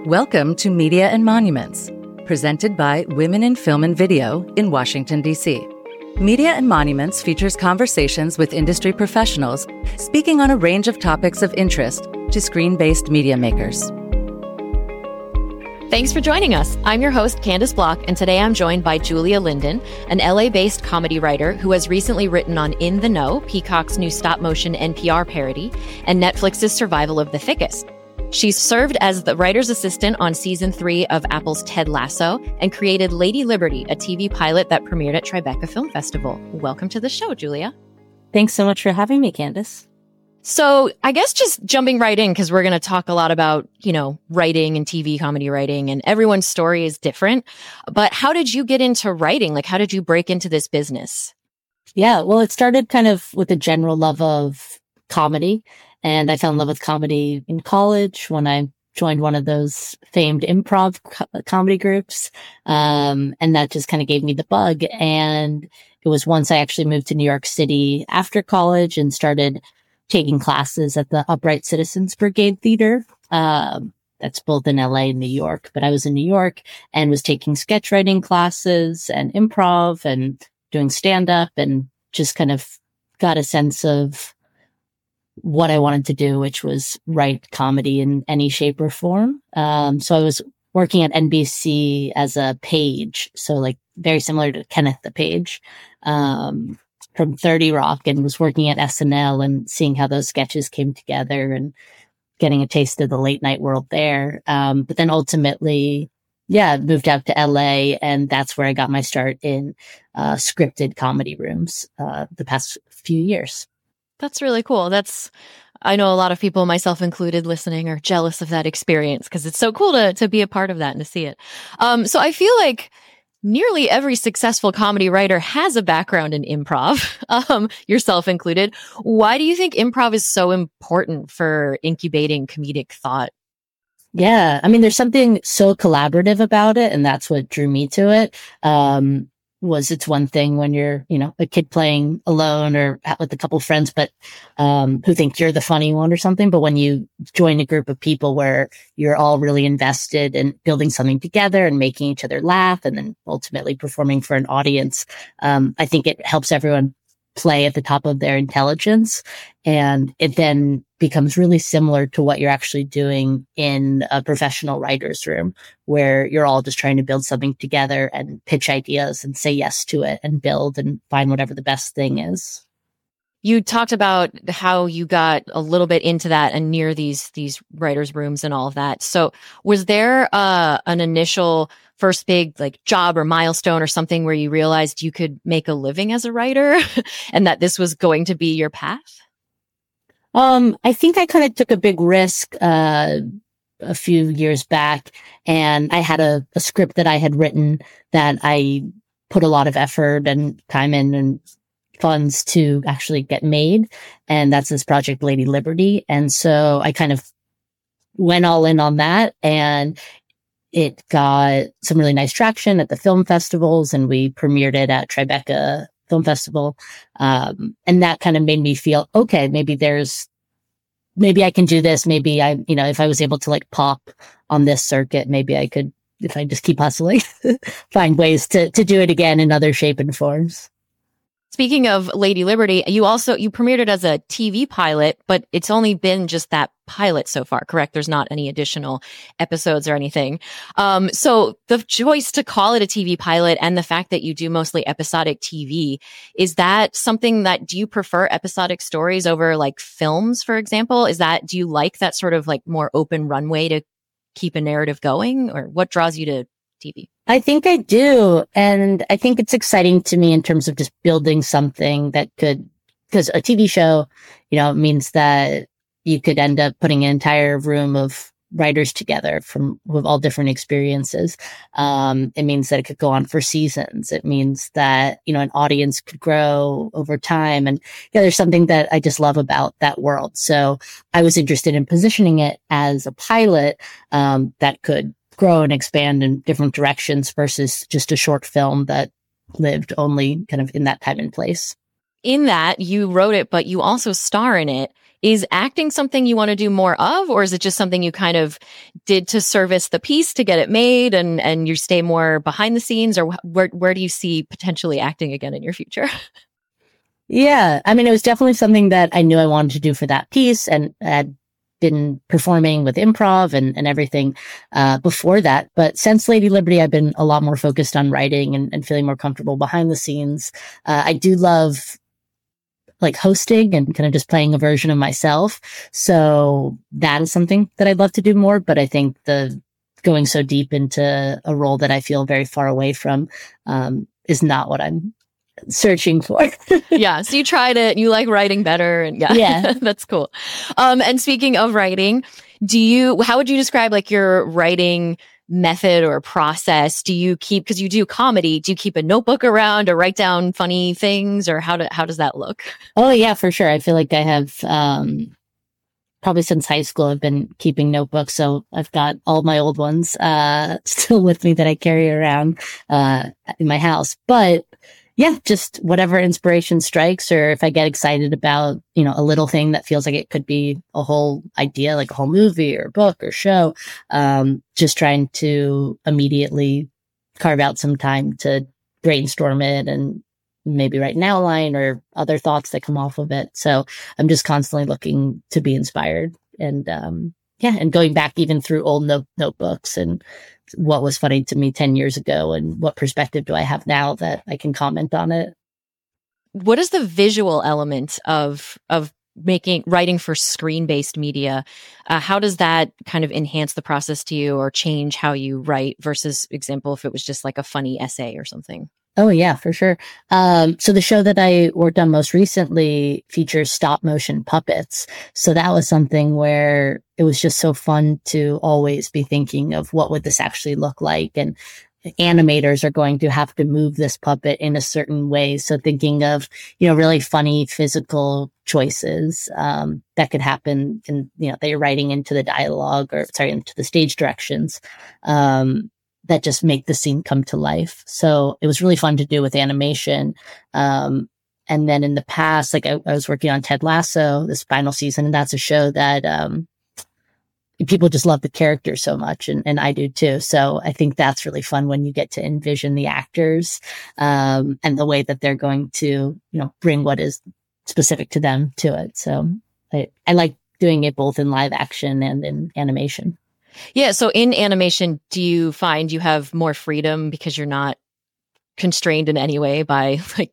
Welcome to Media and Monuments, presented by Women in Film and Video in Washington, D.C. Media and Monuments features conversations with industry professionals speaking on a range of topics of interest to screen-based media makers. Thanks for joining us. I'm your host, Candace Block, and today I'm joined by Julia Linden, an LA-based comedy writer who has recently written on In the Know, Peacock's new stop-motion NPR parody, and Netflix's survival of the thickest. She's served as the writer's assistant on season 3 of Apple's Ted Lasso and created Lady Liberty, a TV pilot that premiered at Tribeca Film Festival. Welcome to the show, Julia. Thanks so much for having me, Candace. So I guess just jumping right in, because we're going to talk a lot about, writing and TV comedy writing, and everyone's story is different. But how did you get into writing? Like, how did you break into this business? Yeah, well, it started kind of with a general love of comedy. And I fell in love with comedy in college when I joined one of those famed improv comedy groups. And that just kind of gave me the bug. And it was once I actually moved to New York City after college and started taking classes at the Upright Citizens Brigade Theater. That's both in LA and New York, but I was in New York and was taking sketch writing classes and improv and doing stand up and just kind of got a sense of what I wanted to do, which was write comedy in any shape or form. So I was working at NBC as a page. So like very similar to Kenneth the Page, from 30 Rock, and was working at SNL and seeing how those sketches came together and getting a taste of the late night world there. But then ultimately, moved out to LA, and that's where I got my start in scripted comedy rooms the past few years. That's really cool. I know a lot of people, myself included, listening are jealous of that experience because it's so cool to be a part of that and to see it. So I feel like nearly every successful comedy writer has a background in improv, yourself included. Why do you think improv is so important for incubating comedic thought? Yeah, I mean, there's something so collaborative about it, and that's what drew me to it. It's one thing when you're, a kid playing alone or with a couple of friends, but who think you're the funny one or something. But when you join a group of people where you're all really invested in building something together and making each other laugh and then ultimately performing for an audience, I think it helps everyone play at the top of their intelligence. And it then becomes really similar to what you're actually doing in a professional writer's room, where you're all just trying to build something together and pitch ideas and say yes to it and build and find whatever the best thing is. You talked about how you got a little bit into that and near these writers' rooms and all of that. So was there an initial first big job or milestone or something where you realized you could make a living as a writer and that this was going to be your path? I think I kind of took a big risk a few years back, and I had a script that I had written that I put a lot of effort and time in and funds to actually get made. And that's this project, Lady Liberty. And so I kind of went all in on that, and it got some really nice traction at the film festivals, and we premiered it at Tribeca Film Festival. And that kind of made me feel, okay, maybe I can do this. Maybe if I was able to pop on this circuit, maybe I could, if I just keep hustling, find ways to do it again in other shape and forms. Speaking of Lady Liberty, you premiered it as a TV pilot, but it's only been just that pilot so far, correct? There's not any additional episodes or anything. So the choice to call it a TV pilot and the fact that you do mostly episodic TV, is that something do you prefer episodic stories over films, for example? Do you like that sort of more open runway to keep a narrative going, or what draws you to TV? I think I do. And I think it's exciting to me in terms of just building something that because a TV show, means that you could end up putting an entire room of writers together with all different experiences. It means that it could go on for seasons. It means that, an audience could grow over time. And there's something that I just love about that world. So I was interested in positioning it as a pilot, that could grow and expand in different directions versus just a short film that lived only kind of in that time and place. In that, you wrote it, but you also star in it. Is acting something you want to do more of, or is it just something you kind of did to service the piece to get it made and you stay more behind the scenes, or where do you see potentially acting again in your future? Yeah. I mean, it was definitely something that I knew I wanted to do for that piece, and had been performing with improv and everything before that. But since Lady Liberty, I've been a lot more focused on writing and feeling more comfortable behind the scenes. I do love like hosting and kind of just playing a version of myself. So that is something that I'd love to do more. But I think the going so deep into a role that I feel very far away from is not what I'm searching for. Yeah. So you like writing better, and yeah. That's cool. And speaking of writing, how would you describe like your writing method or process? Because you do comedy, do you keep a notebook around or write down funny things, or how does that look? Oh yeah, for sure. I feel like I have, probably since high school, I've been keeping notebooks. So I've got all my old ones, still with me that I carry around, in my house. But yeah, just whatever inspiration strikes, or if I get excited about, a little thing that feels like it could be a whole idea, like a whole movie or book or show, just trying to immediately carve out some time to brainstorm it and maybe write an outline or other thoughts that come off of it. So I'm just constantly looking to be inspired, and and going back even through old notebooks and what was funny to me 10 years ago and what perspective do I have now that I can comment on it. What is the visual element of writing for screen-based media? How does that kind of enhance the process to you, or change how you write versus, example, if it was just like a funny essay or something? Oh yeah, for sure. So the show that I worked on most recently features stop motion puppets. So that was something where it was just so fun to always be thinking of what would this actually look like. And animators are going to have to move this puppet in a certain way. So thinking of, really funny physical choices, that could happen and, that you're writing into the dialogue into the stage directions, that just make the scene come to life. So it was really fun to do with animation. And then in the past, like I was working on Ted Lasso this final season, and that's a show that, people just love the character so much, and I do too. So I think that's really fun when you get to envision the actors, and the way that they're going to, bring what is specific to them to it. So I like doing it both in live action and in animation. Yeah. So in animation, do you find you have more freedom because you're not constrained in any way by like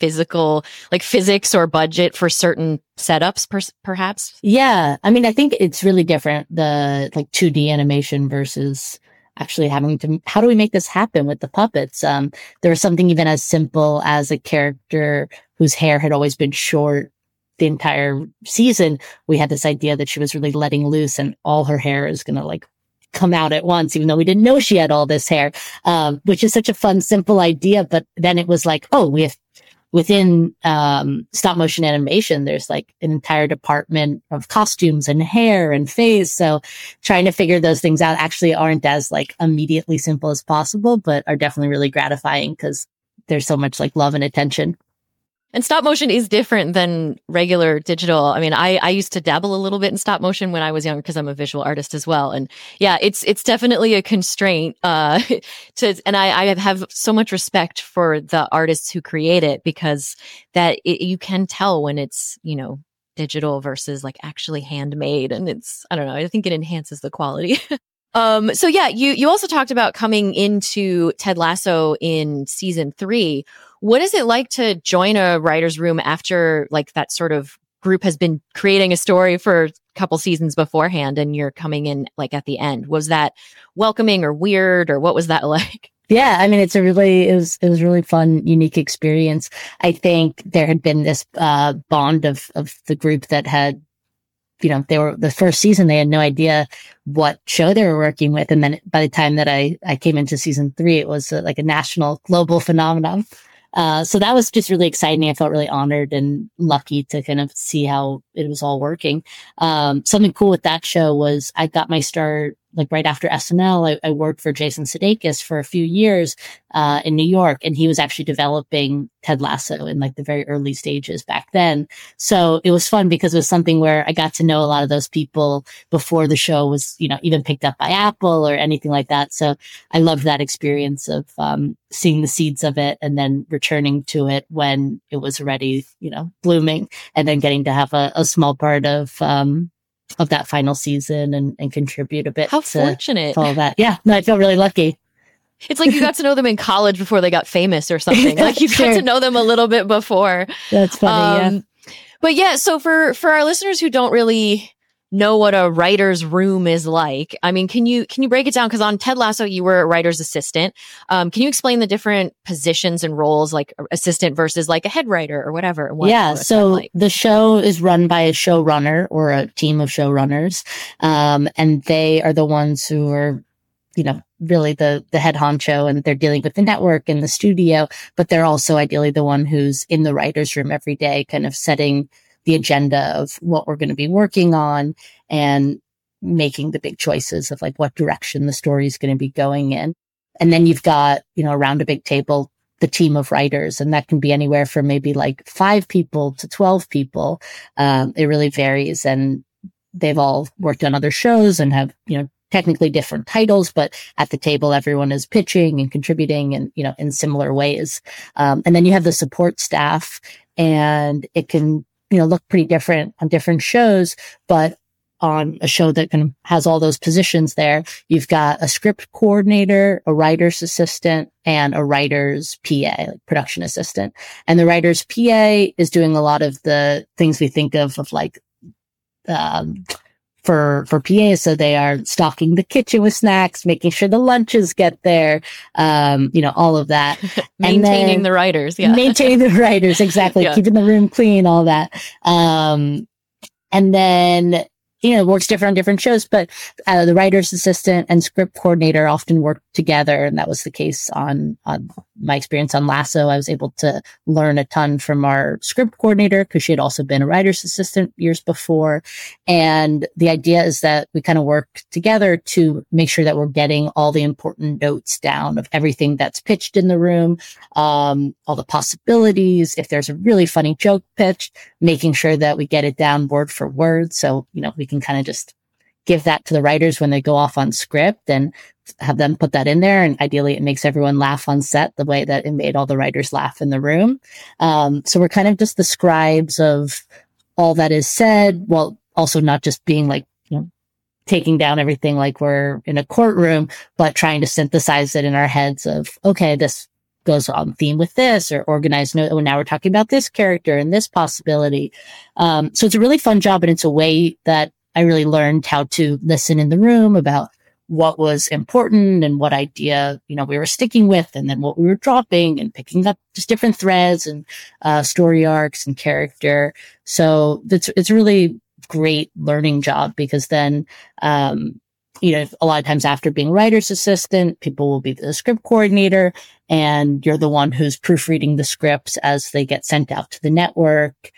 physics or budget for certain setups, perhaps? Yeah. I mean, I think it's really different, the like 2D animation versus actually having to, how do we make this happen with the puppets? There was something even as simple as a character whose hair had always been short the entire season. We had this idea that she was really letting loose and all her hair is going to like come out at once, even though we didn't know she had all this hair, which is such a fun, simple idea. But then it was like, oh, we have within stop motion animation, there's like an entire department of costumes and hair and face. So trying to figure those things out actually aren't as like immediately simple as possible, but are definitely really gratifying because there's so much like love and attention. And stop motion is different than regular digital. I mean, I used to dabble a little bit in stop motion when I was younger because I'm a visual artist as well. And yeah, it's definitely a constraint, and I have so much respect for the artists who create it, because you can tell when it's, digital versus like actually handmade. And I don't know, I think it enhances the quality. So yeah, you also talked about coming into Ted Lasso in season 3. What is it like to join a writer's room after like that sort of group has been creating a story for a couple seasons beforehand and you're coming in like at the end? Was that welcoming or weird, or what was that like? Yeah, I mean, it was really fun, unique experience. I think there had been this bond of the group that had, they were the first season, they had no idea what show they were working with. And then by the time that I came into season 3, it was like a national global phenomenon. So that was just really exciting. I felt really honored and lucky to kind of see how it was all working. Something cool with that show was I got my start like right after SNL, I worked for Jason Sudeikis for a few years in New York, and he was actually developing Ted Lasso in like the very early stages back then. So it was fun because it was something where I got to know a lot of those people before the show was, even picked up by Apple or anything like that. So I loved that experience of seeing the seeds of it and then returning to it when it was already, blooming, and then getting to have a small part of that final season and contribute a bit. How fortunate. To all that. Yeah, no, I feel really lucky. It's like you got to know them in college before they got famous or something. Like you got to know them a little bit before. That's funny, yeah. But yeah, so for our listeners who don't really know what a writer's room is like, I mean, can you break it down? Because on Ted Lasso, you were a writer's assistant. Can you explain the different positions and roles, like assistant versus like a head writer or whatever? So the show is run by a showrunner or a team of showrunners. And they are the ones who are, really the head honcho, and they're dealing with the network and the studio, but they're also ideally the one who's in the writer's room every day, kind of setting the agenda of what we're going to be working on and making the big choices of like what direction the story is going to be going in. And then you've got, around a big table, the team of writers, and that can be anywhere from maybe like 5 people to 12 people. It really varies, and they've all worked on other shows and have, technically different titles, but at the table, everyone is pitching and contributing and, in similar ways. And then you have the support staff, and it can, look pretty different on different shows, but on a show that kind of has all those positions there, you've got a script coordinator, a writer's assistant, and a writer's PA, like production assistant. And the writer's PA is doing a lot of the things we think of like, for PAs. So they are stocking the kitchen with snacks, making sure the lunches get there, all of that. Maintaining the writers. Yeah. Maintaining the writers. Exactly. Yeah. Keeping the room clean, all that. And then, works different on different shows, but the writer's assistant and script coordinator often work together. And that was the case on my experience on Lasso. I was able to learn a ton from our script coordinator because she had also been a writer's assistant years before. And the idea is that we kind of work together to make sure that we're getting all the important notes down of everything that's pitched in the room, all the possibilities. If there's a really funny joke pitched, making sure that we get it down word for word. So, we can kind of just give that to the writers when they go off on script and have them put that in there. And ideally it makes everyone laugh on set the way that it made all the writers laugh in the room. So we're kind of just the scribes of all that is said, while also not just being like, taking down everything like we're in a courtroom, but trying to synthesize it in our heads of, okay, this goes on theme with this, or organized note. Oh, now we're talking about this character and this possibility. So it's a really fun job, and it's a way that I really learned how to listen in the room about what was important and what idea, we were sticking with, and then what we were dropping, and picking up just different threads and story arcs and character. So it's a really great learning job, because then, a lot of times after being writer's assistant, people will be the script coordinator, and you're the one who's proofreading the scripts as they get sent out to the network,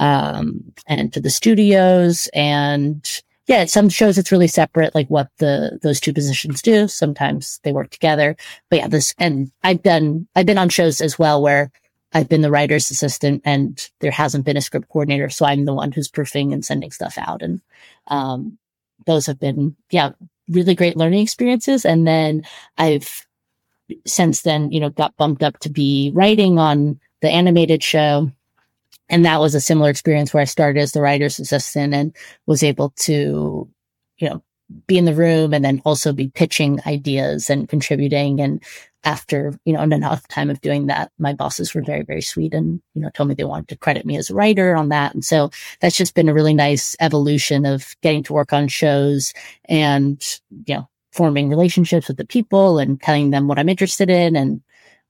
and to the studios. And yeah, some shows it's really separate, like what those two positions do. Sometimes they work together, but yeah, and I've been on shows as well where I've been the writer's assistant and there hasn't been a script coordinator. So I'm the one who's proofing and sending stuff out. And, those have been, really great learning experiences. And then I've since then, got bumped up to be writing on the animated show. And that was a similar experience where I started as the writer's assistant and was able to, be in the room and then also be pitching ideas and contributing. And after, enough time of doing that, my bosses were very, very sweet and, told me they wanted to credit me as a writer on that. And so that's just been a really nice evolution of getting to work on shows and, forming relationships with the people and telling them what I'm interested in. And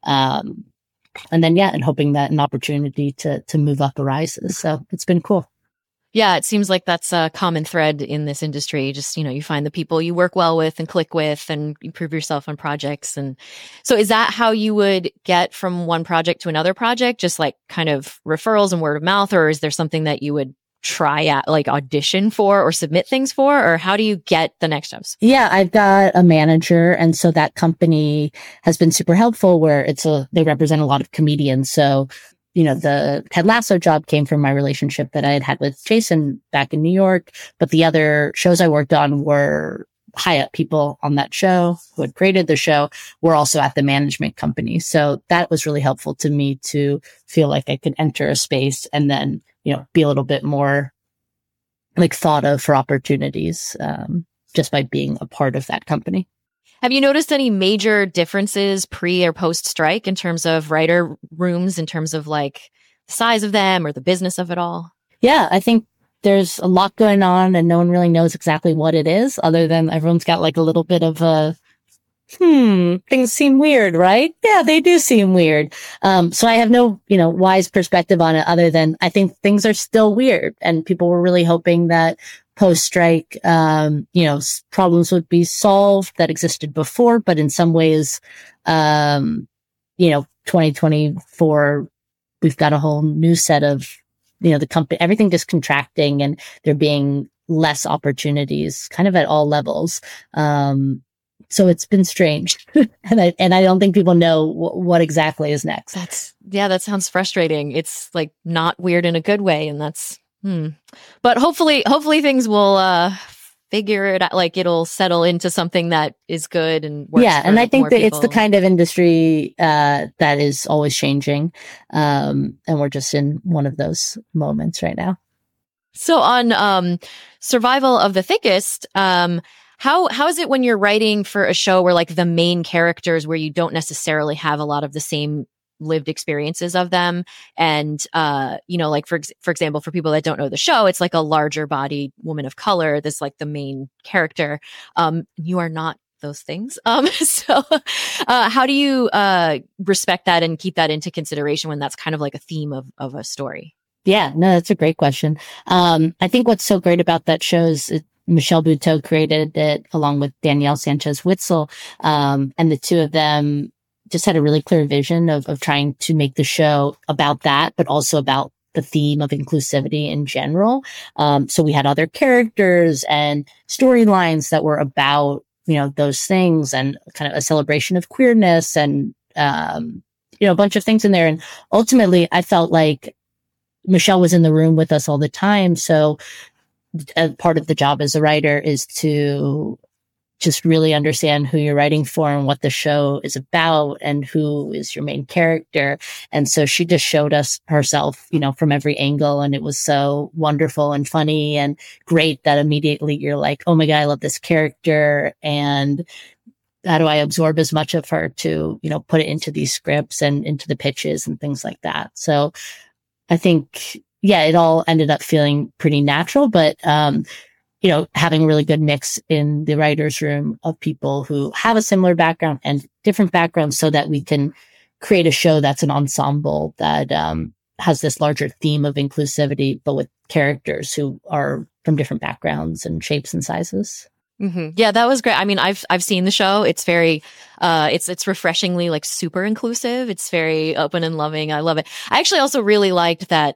then, and hoping that an opportunity to move up arises. So it's been cool. Yeah, it seems like that's a common thread in this industry. Just, you find the people you work well with and click with and you prove yourself on projects. And so is that how you would get from one project to another project? Just like kind of referrals and word of mouth? Or is there something that you would try out, like audition for or submit things for, or how do you get the next jobs? Yeah, I've got a manager. And so that company has been super helpful where they represent a lot of comedians. So, the Ted Lasso job came from my relationship that I had with Jason back in New York. But the other shows I worked on were high up people on that show who had created the show were also at the management company. So that was really helpful to me to feel like I could enter a space and then, be a little bit more like thought of for opportunities, just by being a part of that company. Have you noticed any major differences pre or post strike in terms of writer rooms, in terms of like the size of them or the business of it all? Yeah, I think there's a lot going on and no one really knows exactly what it is, other than everyone's got like a little bit of a, things seem weird, right? Yeah, they do seem weird. So I have no, wise perspective on it other than I think things are still weird and people were really hoping that post-strike, problems would be solved that existed before, but in some ways, 2024, we've got a whole new set of, the company, everything just contracting and there being less opportunities kind of at all levels. So it's been strange. and I don't think people know what exactly is next. That sounds frustrating. It's like not weird in a good way. And that's, but hopefully things will, figure it out. Like it'll settle into something that is good and works. Yeah. And I think that people. It's the kind of industry, that is always changing. And we're just in one of those moments right now. So on, Survival of the Thickest, how is it when you're writing for a show where like the main characters where you don't necessarily have a lot of the same lived experiences of them? And, like for example, for people that don't know the show, it's like a larger bodied woman of color. That's like the main character. You are not those things. So how do you, respect that and keep that into consideration when that's kind of like a theme of a story? Yeah, no, that's a great question. I think what's so great about that show is Michelle Buteau created it along with Danielle Sanchez Witzel. And the two of them just had a really clear vision of trying to make the show about that, but also about the theme of inclusivity in general. So we had other characters and storylines that were about, those things and kind of a celebration of queerness and, a bunch of things in there. And ultimately I felt like Michelle was in the room with us all the time. So part of the job as a writer is to just really understand who you're writing for and what the show is about and who is your main character. And so she just showed us herself, from every angle. And it was so wonderful and funny and great that immediately you're like, oh my God, I love this character. And how do I absorb as much of her to, put it into these scripts and into the pitches and things like that. So I think, yeah, it all ended up feeling pretty natural, but, having a really good mix in the writer's room of people who have a similar background and different backgrounds so that we can create a show that's an ensemble that, has this larger theme of inclusivity, but with characters who are from different backgrounds and shapes and sizes. Mm-hmm. Yeah, that was great. I mean, I've seen the show. It's very, it's refreshingly like super inclusive. It's very open and loving. I love it. I actually also really liked that,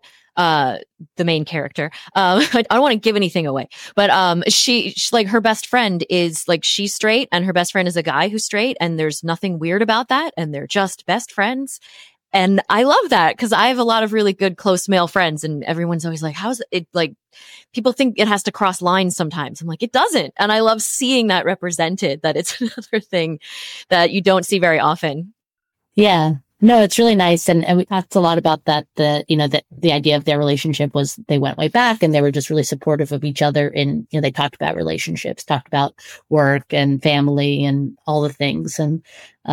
the main character, I don't want to give anything away, but, she like her best friend is like, she's straight and her best friend is a guy who's straight and there's nothing weird about that. And they're just best friends. And I love that because I have a lot of really good close male friends and everyone's always like, how's it like, people think it has to cross lines sometimes. I'm like, it doesn't. And I love seeing that represented, that it's another thing that you don't see very often. Yeah. No, it's really nice. And we talked a lot about that, the idea of their relationship was they went way back and they were just really supportive of each other. And, they talked about relationships, talked about work and family and all the things. And,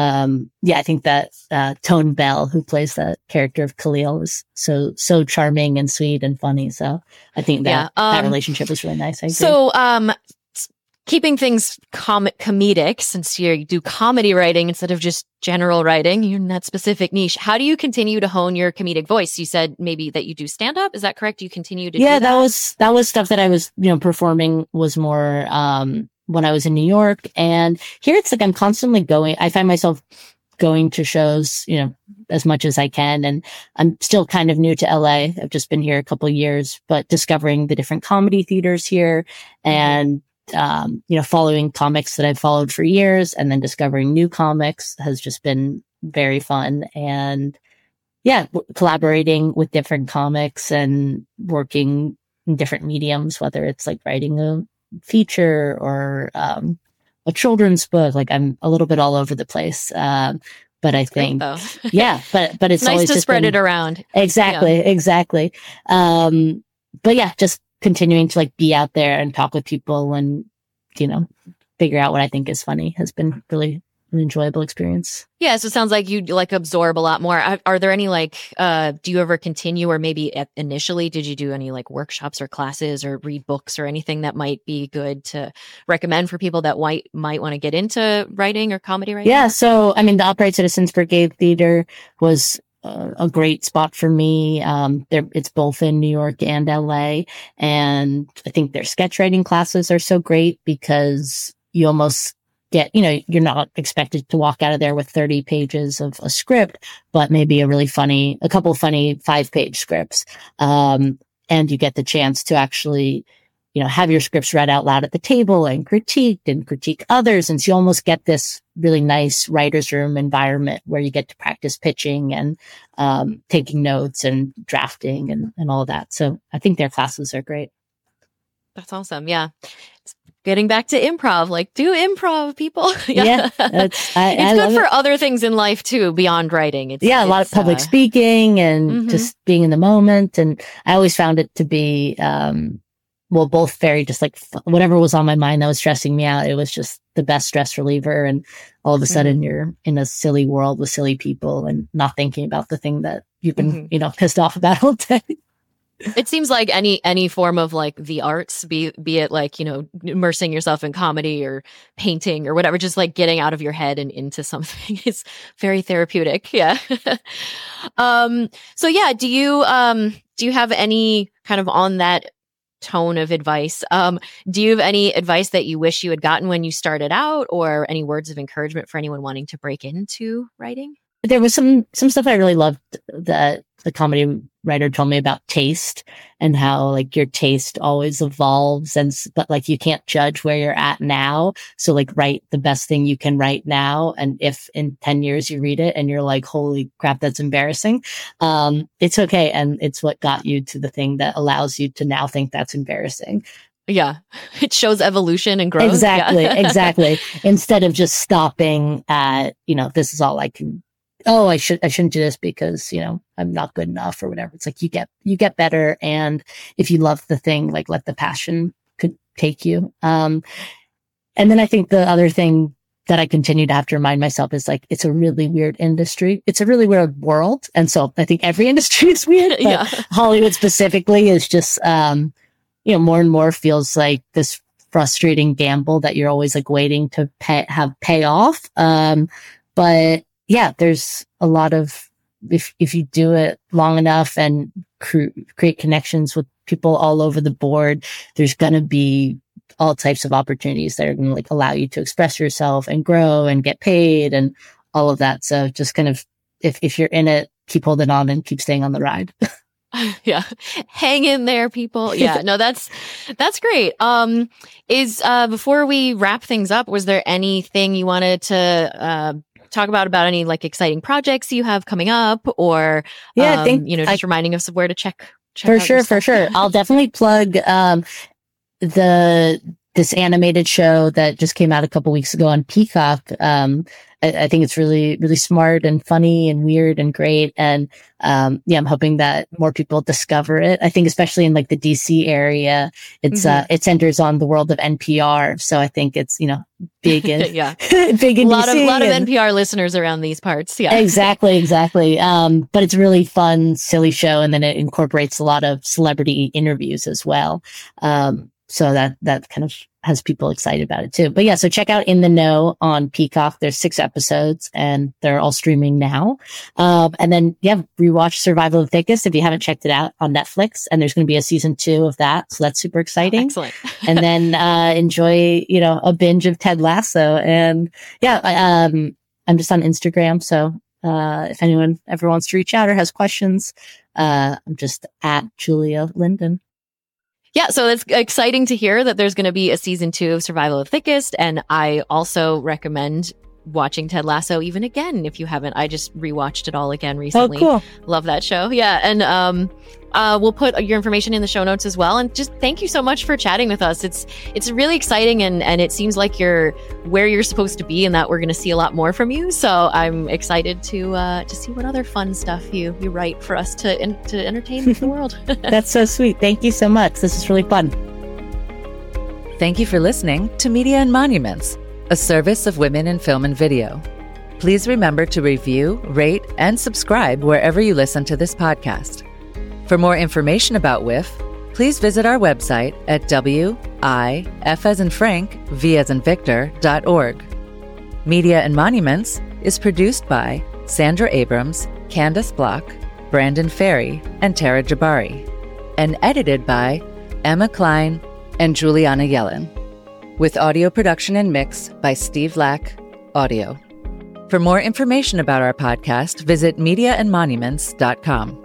I think that, Tone Bell, who plays the character of Khalil, is so charming and sweet and funny. So I think that relationship was really nice. I agree. So, keeping things comedic, since you do comedy writing instead of just general writing, you're in that specific niche. How do you continue to hone your comedic voice? You said maybe that you do stand up. Is that correct? You continue to do that? that was stuff that I was, performing was more, when I was in New York. And here it's like I'm constantly going. I find myself going to shows, as much as I can. And I'm still kind of new to LA. I've just been here a couple of years, but discovering the different comedy theaters here and, following comics that I've followed for years and then discovering new comics has just been very fun. And collaborating with different comics and working in different mediums, whether it's like writing a feature or, a children's book. Like I'm a little bit all over the place. But I think, but it's nice always to just spread it around. Exactly. But just continuing to like be out there and talk with people and, figure out what I think is funny has been really an enjoyable experience. Yeah. So it sounds like you like absorb a lot more. Are there any do you ever continue, or maybe initially did you do any like workshops or classes or read books or anything that might be good to recommend for people that might want to get into writing or comedy writing? Yeah. So, I mean, the Upright Citizens Brigade Theater was a great spot for me. It's both in New York and LA. And I think their sketch writing classes are so great because you almost get, you're not expected to walk out of there with 30 pages of a script, but maybe a couple of funny 5-page scripts. And you get the chance to actually, have your scripts read out loud at the table and critique others. And so you almost get this really nice writer's room environment where you get to practice pitching and, taking notes and drafting and all of that. So I think their classes are great. That's awesome. Yeah. Getting back to improv, like do improv, people. It's good for other things in life too, beyond writing. A lot of public speaking and just being in the moment. And I always found it to be, both very just like whatever was on my mind that was stressing me out. It was just the best stress reliever. And all of a sudden you're in a silly world with silly people and not thinking about the thing that you've been, pissed off about all day. It seems like any form of like the arts, be it like, immersing yourself in comedy or painting or whatever, just like getting out of your head and into something is very therapeutic. Yeah. Do you have any kind of on that tone of advice? Do you have any advice that you wish you had gotten when you started out, or any words of encouragement for anyone wanting to break into writing? There was some stuff I really loved that the comedy writer told me about taste and how like your taste always evolves but like you can't judge where you're at now. So like write the best thing you can write now. And if in 10 years you read it and you're like, holy crap, that's embarrassing. It's okay. And it's what got you to the thing that allows you to now think that's embarrassing. Yeah. It shows evolution and growth. Exactly. Instead of just stopping at, this is all I can. Oh, I shouldn't do this because, I'm not good enough or whatever. It's like you get better. And if you love the thing, like let the passion could take you. And then I think the other thing that I continue to have to remind myself is like, it's a really weird industry. It's a really weird world. And so I think every industry is weird, but Hollywood specifically is just, more and more feels like this frustrating gamble that you're always like waiting to pay off. But there's a lot of, if you do it long enough and create connections with people all over the board, there's going to be all types of opportunities that are going to like allow you to express yourself and grow and get paid and all of that. So just kind of, if you're in it, keep holding on and keep staying on the ride. Yeah. Hang in there, people. Yeah. No, that's great. Before we wrap things up, was there anything you wanted to, talk about any like exciting projects you have coming up, or I think just reminding us of where to check for sure. I'll definitely plug this animated show that just came out a couple weeks ago on Peacock. I think it's really, really smart and funny and weird and great. And, I'm hoping that more people discover it. I think especially in like the DC area, it centers on the world of NPR. So I think it's, big in, big in a lot DC of NPR listeners around these parts. Yeah, exactly. But it's a really fun, silly show. And then it incorporates a lot of celebrity interviews as well. So that kind of has people excited about it too. But so check out In the Know on Peacock. There's 6 episodes and they're all streaming now. And then rewatch Survival of the Thickest if you haven't checked it out on Netflix. And there's going to be a season 2 of that. So that's super exciting. Excellent. And then, enjoy, a binge of Ted Lasso. And I'm just on Instagram. So If anyone ever wants to reach out or has questions, I'm just at Julia Linden. Yeah, so it's exciting to hear that there's going to be a season 2 of Survival of the Thickest. And I also recommend watching Ted Lasso even again if you haven't. I just rewatched it all again recently. Oh, cool. Love that show. Yeah. And we'll put your information in the show notes as well. And just thank you so much for chatting with us. It's really exciting, and it seems like you're where you're supposed to be, and that we're going to see a lot more from you. So I'm excited to see what other fun stuff you write for us to entertain the world. That's so sweet. Thank you so much. This is really fun. Thank you for listening to Media and Monuments, a service of Women in Film and Video. Please remember to review, rate, and subscribe wherever you listen to this podcast. For more information about WIF, please visit our website at WIF as in Frank, V as in Victor.org. Media and Monuments is produced by Sandra Abrams, Candace Block, Brandon Ferry, and Tara Jabari, and edited by Emma Klein and Juliana Yellen, with audio production and mix by Steve Lack, Audio. For more information about our podcast, visit mediaandmonuments.com.